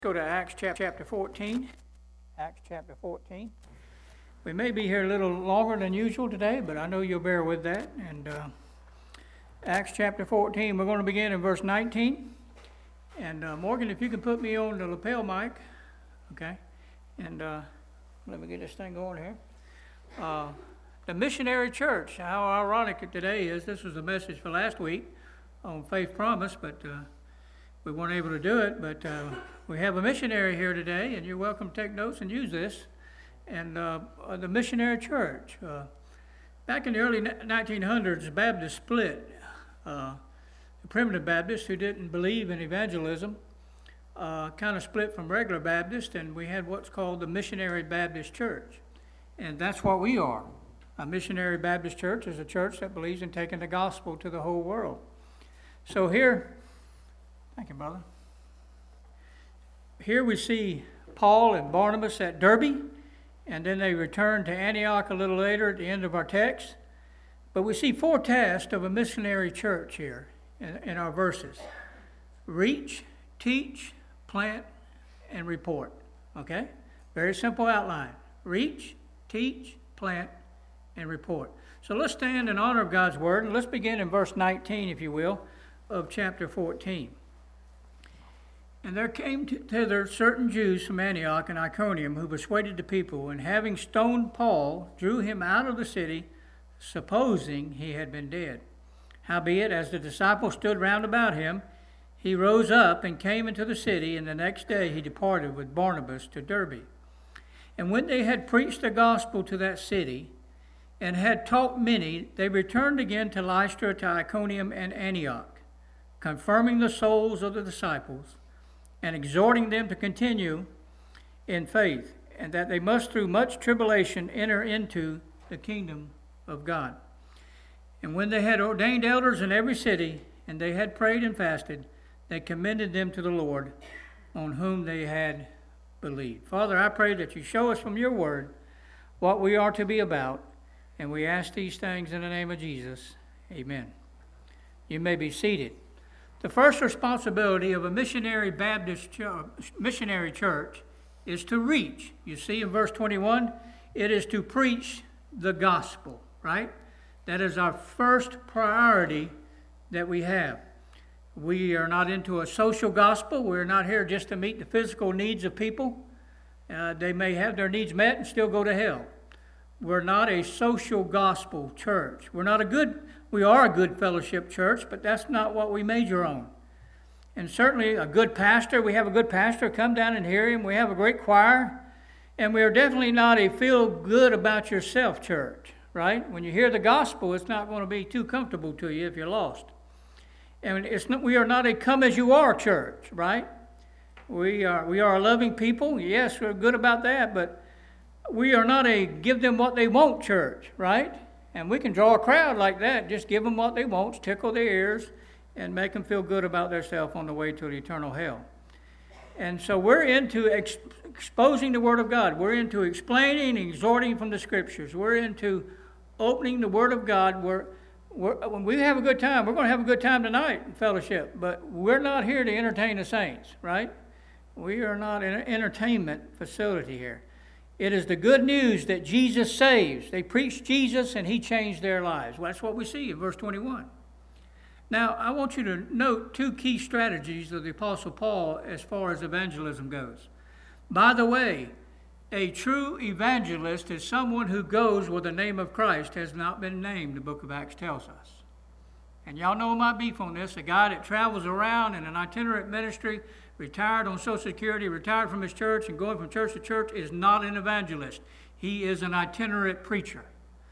Go to Acts chapter 14. Acts chapter 14. We may be here a little longer than usual today, but I know you'll bear with that. And Acts chapter 14, we're going to begin in verse 19. And Morgan, if you can put me on the lapel mic, okay? And let me get this thing going here. The missionary church, how ironic today is. This was a message for last week on Faith Promise, but we weren't able to do it. But we have a missionary here today, and you're welcome to take notes and use this. And the missionary church. Back in the early 1900s, the Baptists split. The primitive Baptists, who didn't believe in evangelism, kind of split from regular Baptists, and we had what's called the Missionary Baptist Church. And that's what we are. A Missionary Baptist Church is a church that believes in taking the gospel to the whole world. So here, thank you, brother. Here we see Paul and Barnabas at Derbe, and then they return to Antioch a little later at the end of our text. But we see four tasks of a missionary church here in our verses. Reach, teach, plant, and report. Okay? Very simple outline. Reach, teach, plant, and report. So let's stand in honor of God's word, and let's begin in verse 19, if you will, of chapter 14. And there came thither certain Jews from Antioch and Iconium who persuaded the people, and having stoned Paul, drew him out of the city, supposing he had been dead. Howbeit, as the disciples stood round about him, he rose up and came into the city, and the next day he departed with Barnabas to Derbe. And when they had preached the gospel to that city, and had taught many, they returned again to Lystra, to Iconium, and Antioch, confirming the souls of the disciples, and exhorting them to continue in faith, and that they must through much tribulation enter into the kingdom of God. And when they had ordained elders in every city, and they had prayed and fasted, they commended them to the Lord, on whom they had believed. Father, I pray that you show us from your word what we are to be about, and we ask these things in the name of Jesus. Amen. You may be seated. The first responsibility of a missionary missionary church is to reach. You see in verse 21, it is to preach the gospel, right? That is our first priority that we have. We are not into a social gospel. We're not here just to meet the physical needs of people. They may have their needs met and still go to hell. We're not a social gospel church. We are a good fellowship church, but that's not what we major on. And certainly a good pastor, we have a good pastor, come down and hear him. We have a great choir. And we are definitely not a feel good about yourself church, right? When you hear the gospel, it's not going to be too comfortable to you if you're lost. And we are not a come as you are church, right? We are a loving people. Yes, we're good about that, but we are not a give them what they want church, right? And we can draw a crowd like that. Just give them what they want, tickle their ears, and make them feel good about themselves on the way to the eternal hell. And so we're into exposing the Word of God. We're into explaining and exhorting from the Scriptures. We're into opening the Word of God. When we have a good time, we're going to have a good time tonight in fellowship. But we're not here to entertain the saints, right? We are not an entertainment facility here. It is the good news that Jesus saves. They preached Jesus and he changed their lives. Well, that's what we see in verse 21. Now, I want you to note two key strategies of the Apostle Paul as far as evangelism goes. By the way, a true evangelist is someone who goes where the name of Christ has not been named, the book of Acts tells us. And y'all know my beef on this. A guy that travels around in an itinerant ministry, retired on Social Security, retired from his church, and going from church to church is not an evangelist. He is an itinerant preacher.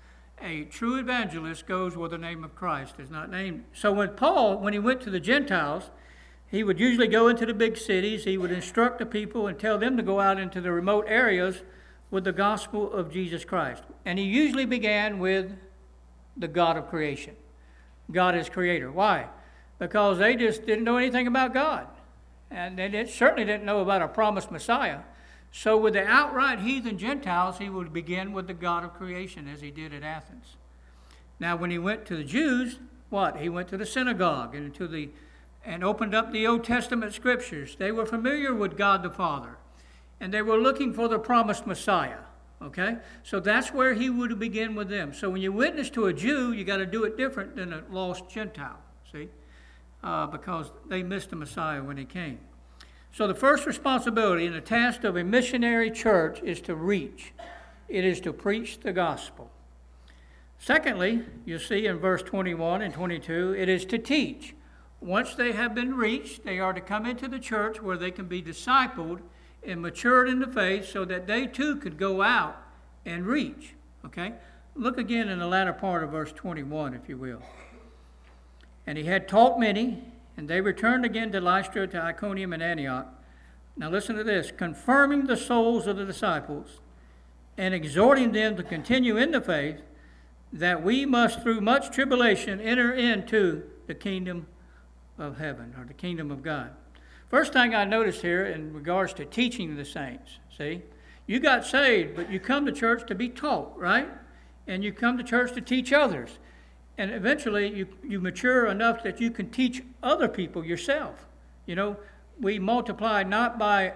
A true evangelist goes where the name of Christ is not named. So when he went to the Gentiles, he would usually go into the big cities. He would instruct the people and tell them to go out into the remote areas with the gospel of Jesus Christ. And he usually began with the God of creation. God is creator. Why? Because they just didn't know anything about God. And they certainly didn't know about a promised Messiah. So with the outright heathen Gentiles, he would begin with the God of creation as he did at Athens. Now when he went to the Jews, what? He went to the synagogue and and opened up the Old Testament scriptures. They were familiar with God the Father, and they were looking for the promised Messiah. Okay? So that's where he would begin with them. So when you witness to a Jew, you got to do it different than a lost Gentile, see? Because they missed the Messiah when he came. So the first responsibility and the task of a missionary church is to reach. It is to preach the gospel. Secondly, you see in verse 21 and 22, it is to teach. Once they have been reached, they are to come into the church where they can be discipled and matured in the faith so that they too could go out and reach. Okay? Look again in the latter part of verse 21, if you will. And he had taught many, and they returned again to Lystra, to Iconium, and Antioch. Now listen to this. Confirming the souls of the disciples and exhorting them to continue in the faith, that we must through much tribulation enter into the kingdom of heaven, or the kingdom of God. First thing I noticed here in regards to teaching the saints, see, you got saved, but you come to church to be taught, right? And you come to church to teach others. And eventually you mature enough that you can teach other people yourself. You know, we multiply not by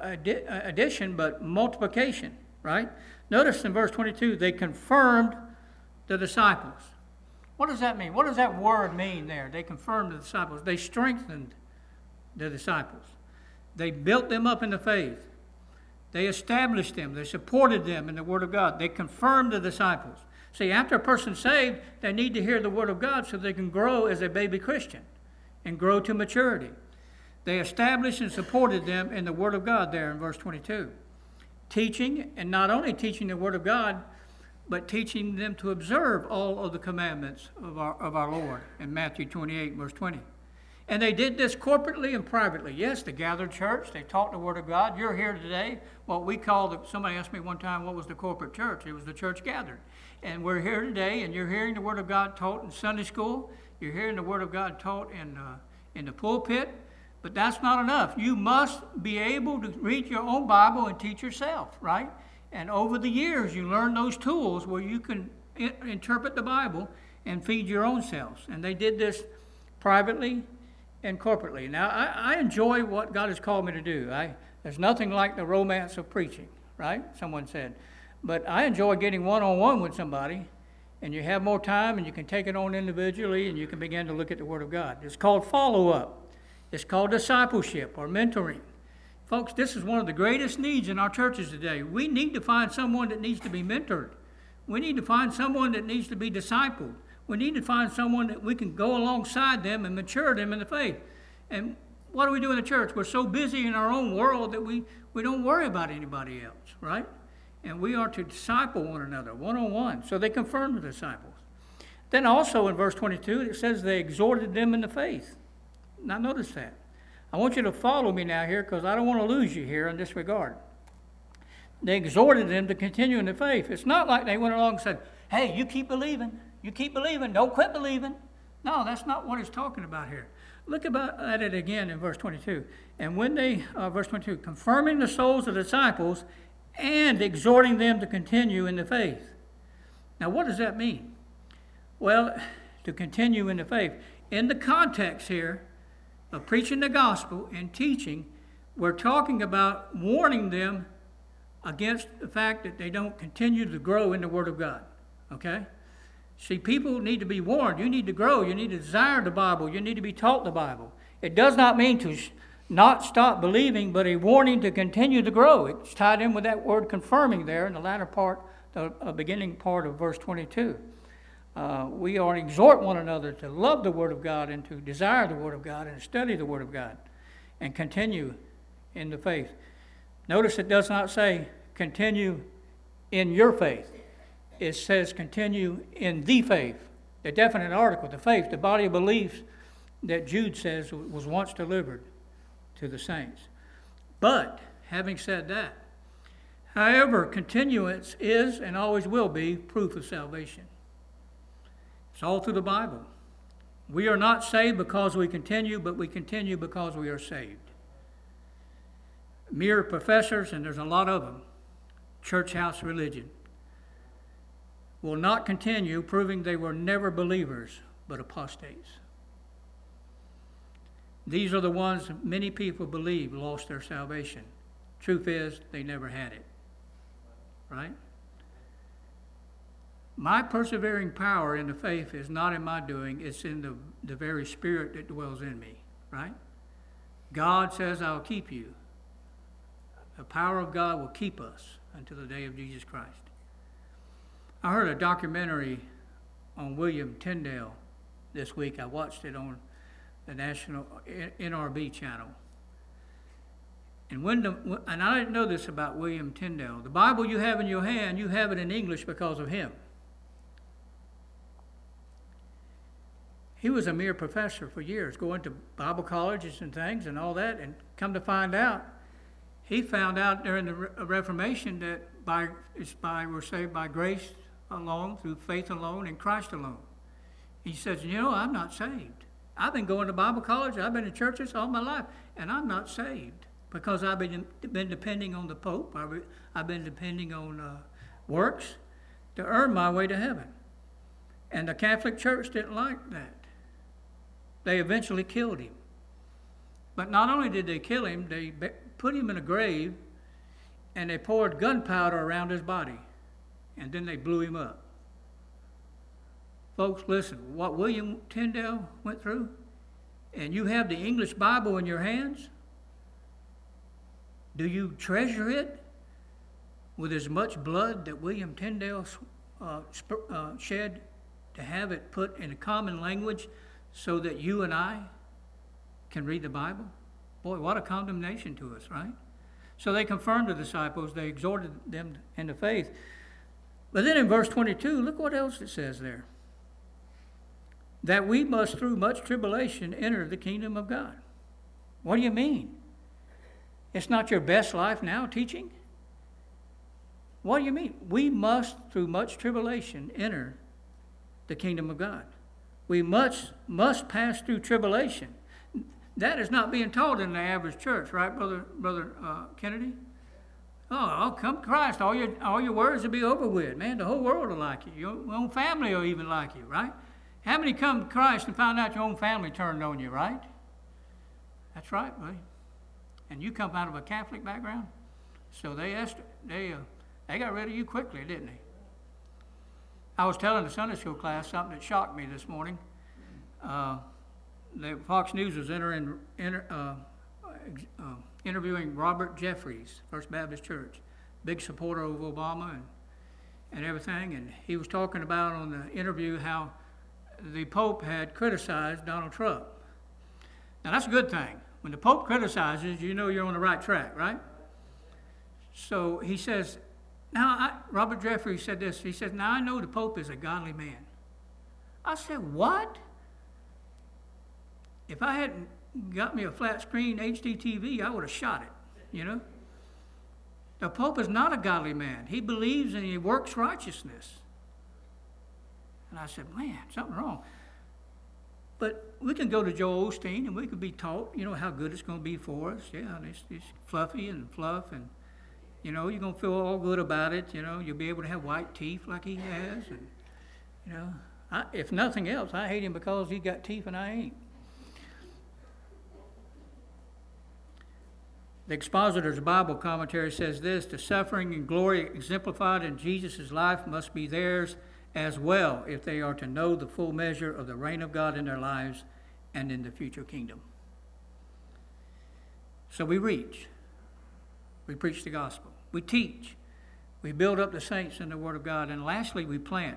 addition, but multiplication, right? Notice in verse 22, they confirmed the disciples. What does that mean? What does that word mean there? They confirmed the disciples. They strengthened the disciples. They built them up in the faith. They established them. They supported them in the Word of God. They confirmed the disciples. See, after a person's saved, they need to hear the Word of God so they can grow as a baby Christian and grow to maturity. They established and supported them in the Word of God there in verse 22. Teaching, and not only teaching the Word of God, but teaching them to observe all of the commandments of our Lord in Matthew 28, verse 20. And they did this corporately and privately. Yes, the gathered church, they taught the Word of God. You're here today, what we call, somebody asked me one time, what was the corporate church? It was the church gathered. And we're here today, and you're hearing the Word of God taught in Sunday school. You're hearing the Word of God taught in the pulpit. But that's not enough. You must be able to read your own Bible and teach yourself, right? And over the years, you learn those tools where you can interpret the Bible and feed your own selves. And they did this privately and corporately. Now, I enjoy what God has called me to do. There's nothing like the romance of preaching, right? Someone said. But I enjoy getting one-on-one with somebody, and you have more time, and you can take it on individually, and you can begin to look at the Word of God. It's called follow-up. It's called discipleship or mentoring. Folks, this is one of the greatest needs in our churches today. We need to find someone that needs to be mentored. We need to find someone that needs to be discipled. We need to find someone that we can go alongside them and mature them in the faith. And what do we do in the church? We're so busy in our own world that we don't worry about anybody else, right? And we are to disciple one another, one-on-one. So they confirmed the disciples. Then also in verse 22, it says they exhorted them in the faith. Now notice that. I want you to follow me now here because I don't want to lose you here in this regard. They exhorted them to continue in the faith. It's not like they went along and said, hey, you keep believing. You keep believing. Don't quit believing. No, that's not what it's talking about here. Look at it again in verse 22. And when they, verse 22, confirming the souls of the disciples and exhorting them to continue in the faith. Now, what does that mean? Well, to continue in the faith. In the context here of preaching the gospel and teaching, we're talking about warning them against the fact that they don't continue to grow in the Word of God. Okay? See, people need to be warned. You need to grow. You need to desire the Bible. You need to be taught the Bible. It does not mean to not stop believing, but a warning to continue to grow. It's tied in with that word confirming there in the latter part, the beginning part of verse 22. We are to exhort one another to love the Word of God and to desire the Word of God and study the Word of God and continue in the faith. Notice it does not say continue in your faith. It says continue in the faith, the definite article, the faith, the body of beliefs that Jude says was once delivered to the saints. But, having said that, however, continuance is and always will be proof of salvation. It's all through the Bible. We are not saved because we continue, but we continue because we are saved. Mere professors, and there's a lot of them, church house religion, will not continue, proving they were never believers, but apostates. These are the ones many people believe lost their salvation. Truth is, they never had it. Right? My persevering power in the faith is not in my doing, it's in the very Spirit that dwells in me. Right? God says, I'll keep you. The power of God will keep us until the day of Jesus Christ. I heard a documentary on William Tyndale this week. I watched it on the national NRB channel. And I didn't know this about William Tyndale. The Bible you have in your hand, you have it in English because of him. He was a mere professor for years, going to Bible colleges and things and all that, and come to find out, he found out during the Reformation that we're saved by grace alone, through faith alone, in Christ alone. He says, I'm not saved. I've been going to Bible college, I've been in churches all my life, and I'm not saved because I've been depending on the Pope. I've been depending on works to earn my way to heaven. And the Catholic Church didn't like that. They eventually killed him. But not only did they kill him, they put him in a grave and they poured gunpowder around his body. And then they blew him up. Folks, listen, what William Tyndale went through, and you have the English Bible in your hands, do you treasure it with as much blood that William Tyndale shed to have it put in a common language so that you and I can read the Bible? Boy, what a condemnation to us, right? So they confirmed the disciples, they exhorted them into faith. But then in verse 22, look what else it says there. That we must through much tribulation enter the kingdom of God. What do you mean? It's not your best life now teaching? What do you mean? We must through much tribulation enter the kingdom of God. We must pass through tribulation. That is not being taught in the average church, right, Brother Kennedy? Oh, come Christ, all your words will be over with. Man, the whole world will like you. Your own family will even like you, right? How many come to Christ and found out your own family turned on you, right? That's right, buddy. And you come out of a Catholic background, so they got rid of you quickly, didn't they? I was telling the Sunday school class something that shocked me this morning. The Fox News was interviewing Robert Jeffries, First Baptist Church, big supporter of Obama and everything, and he was talking about on the interview how the Pope had criticized Donald Trump. Now that's a good thing. When the Pope criticizes, you know you're on the right track, right? So he says, Robert Jeffries said this, he says, now I know the Pope is a godly man. I said, what? If I hadn't got me a flat screen HD TV, I would have shot it, The Pope is not a godly man. He believes and he works righteousness. And I said, man, something wrong. But we can go to Joel Osteen and we could be taught, how good it's going to be for us. Yeah, it's fluffy and fluff and, you're going to feel all good about it. You'll be able to have white teeth like he has. And, if nothing else, I hate him because he got teeth and I ain't. The Expositor's Bible Commentary says this: the suffering and glory exemplified in Jesus' life must be theirs as well if they are to know the full measure of the reign of God in their lives and in the future kingdom. So we preach the gospel, we teach, we build up the saints in the Word of God, and lastly we plant.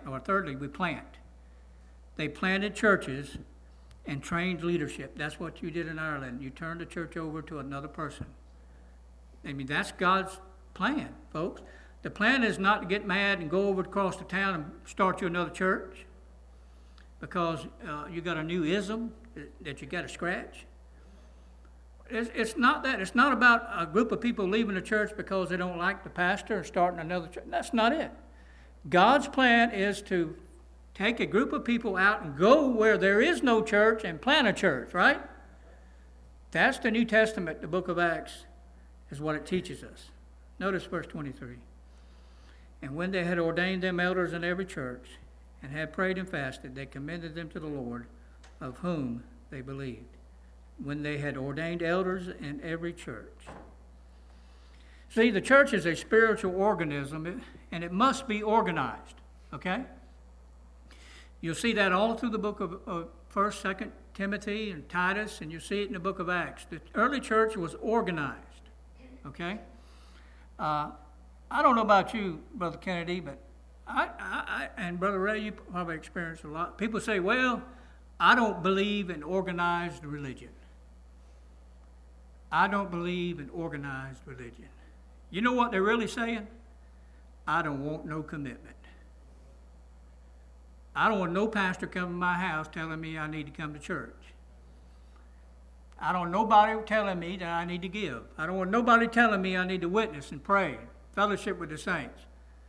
They planted churches and trained leadership. That's what you did in Ireland. You turned the church over to another person. That's God's plan, folks. The plan is not to get mad and go over across the town and start you another church because you got a new ism that you got to scratch. It's not that. It's not about a group of people leaving the church because they don't like the pastor and starting another church. That's not it. God's plan is to take a group of people out and go where there is no church and plant a church, right? That's the New Testament, the book of Acts, is what it teaches us. Notice verse 23. And when they had ordained them elders in every church and had prayed and fasted, they commended them to the Lord, of whom they believed. when they had ordained elders in every church. See, the church is a spiritual organism, and it must be organized, okay? You'll see that all through the book of 1st, 2nd Timothy and Titus, and you see it in the book of Acts. The early church was organized, okay? I don't know about you, Brother Kennedy, but I and Brother Ray, you probably experienced a lot. People say, well, I don't believe in organized religion. I don't believe in organized religion. You know what they're really saying? I don't want no commitment. I don't want no pastor coming to my house telling me I need to come to church. I don't want nobody telling me that I need to give. I don't want nobody telling me I need to witness and pray, fellowship with the saints.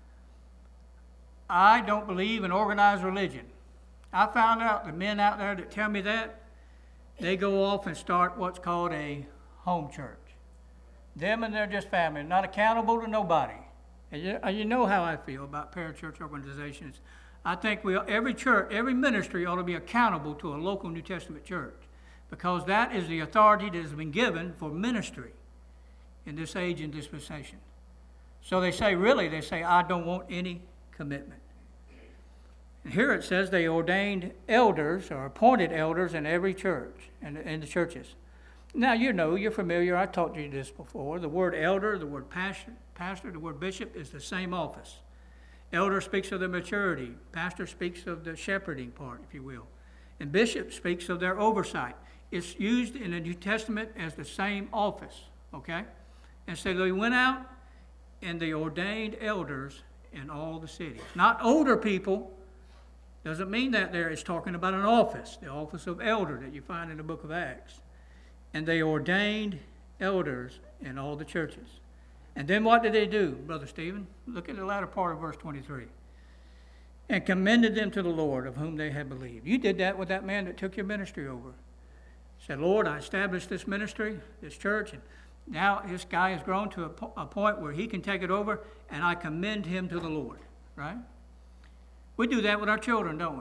I don't believe in organized religion. I found out the men out there that tell me that, they go off and start what's called a home church. Them and they're just family, not accountable to nobody. And you know how I feel about parachurch organizations. I think every church, every ministry ought to be accountable to a local New Testament church, because that is the authority that has been given for ministry in this age and dispensation. So they say, I don't want any commitment. And here it says they ordained elders or appointed elders in every church and in the churches. Now, you know, you're familiar. I taught you this before. The word elder, the word pastor, the word bishop is the same office. Elder speaks of the maturity. Pastor speaks of the shepherding part, if you will. And bishop speaks of their oversight. It's used in the New Testament as the same office, okay? And so they went out and they ordained elders in all the cities. Not older people. Doesn't mean that there. It's talking about an office, the office of elder that you find in the book of Acts. And they ordained elders in all the churches. And then what did they do, Brother Stephen? Look at the latter part of verse 23. And commended them to the Lord, of whom they had believed. You did that with that man that took your ministry over. Said, Lord, I established this ministry, this church, and now this guy has grown to a point where he can take it over, and I commend him to the Lord, right? We do that with our children, don't we?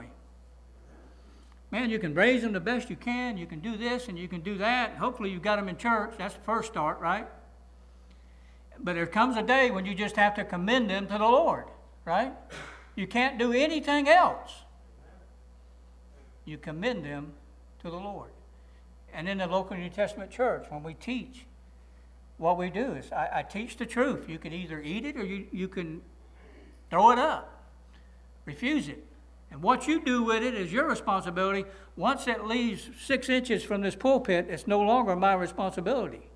Man, you can raise them the best you can. You can do this and you can do that. Hopefully you've got them in church. That's the first start, right? But there comes a day when you just have to commend them to the Lord, right? You can't do anything else. You commend them to the Lord. And in the local New Testament church, when we teach, what we do is I teach the truth. You can either eat it or you can throw it up, refuse it. And what you do with it is your responsibility. Once it leaves 6 inches from this pulpit, it's no longer my responsibility.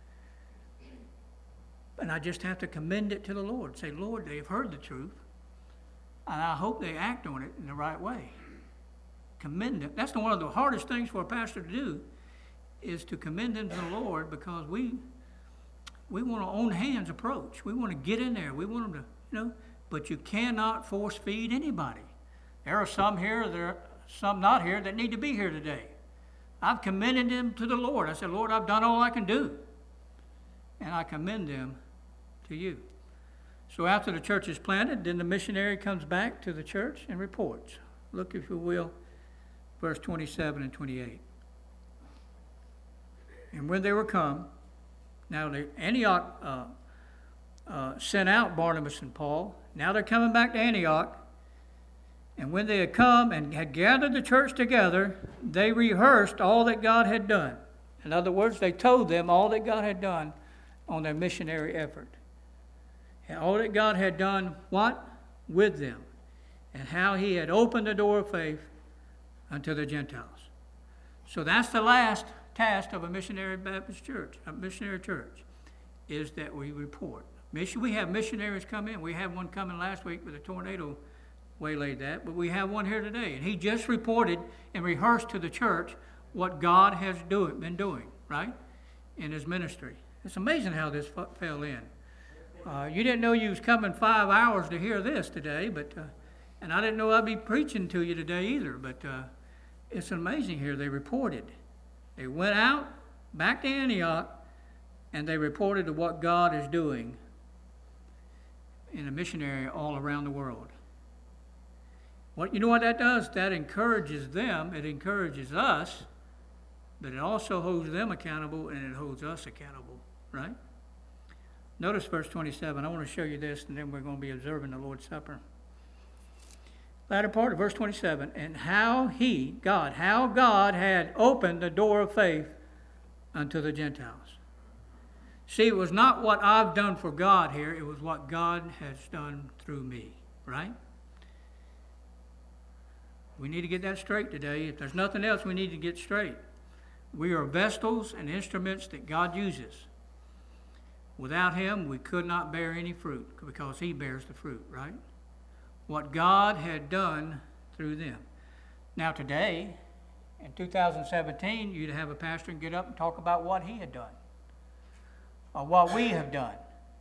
And I just have to commend it to the Lord. Say, Lord, they have heard the truth, and I hope they act on it in the right way. Commend it. That's one of the hardest things for a pastor to do, is to commend them to the Lord, because we want an own hands approach. We want to get in there. We want them to, but you cannot force feed anybody. There are some here, there are some not here that need to be here today. I've commended them to the Lord. I said, Lord, I've done all I can do. And I commend them to you. So after the church is planted, then the missionary comes back to the church and reports. Look, if you will, verse 27 and 28. And when they were come, now Antioch sent out Barnabas and Paul. Now they're coming back to Antioch. And when they had come and had gathered the church together, they rehearsed all that God had done. In other words, they told them all that God had done on their missionary effort. And all that God had done, what? With them. And how he had opened the door of faith unto the Gentiles. So that's the last task of a missionary Baptist church, a missionary church, is that we report. We have missionaries come in. We had one coming last week with a tornado waylaid that, but we have one here today. And he just reported and rehearsed to the church what God has been doing, right, in his ministry. It's amazing how this fell in. You didn't know you was coming 5 hours to hear this today, but and I didn't know I'd be preaching to you today either, but it's amazing here. They reported. They went out back to Antioch, and they reported of what God is doing in a missionary all around the world. You know what that does? That encourages them. It encourages us but it also holds them accountable and it holds us accountable, right? Notice verse 27. I want to show you this, and then we're going to be observing the Lord's Supper. Latter part of verse 27. And how God had opened the door of faith unto the Gentiles. See, it was not what I've done for God here. It was what God has done through me, right? We need to get that straight today. If there's nothing else, we need to get straight. We are vessels and instruments that God uses. Without Him, we could not bear any fruit because He bears the fruit, right? What God had done through them. Now today, in 2017, you'd have a pastor get up and talk about what he had done. Or what we have done,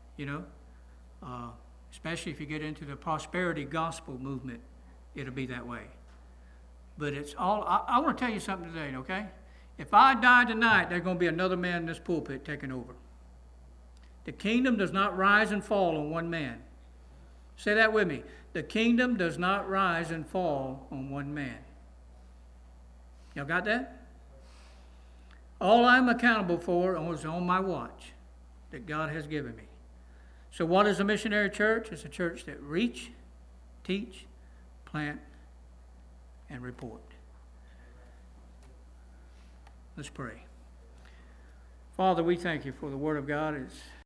especially if you get into the prosperity gospel movement, it'll be that way. But it's all, I want to tell you something today, okay? If I die tonight, there's going to be another man in this pulpit taking over. The kingdom does not rise and fall on one man. Say that with me. The kingdom does not rise and fall on one man. Y'all got that? All I'm accountable for is on my watch that God has given me. So what is a missionary church? It's a church that reach, teach, plant, and report. Let's pray. Father, we thank you for the Word of God. It's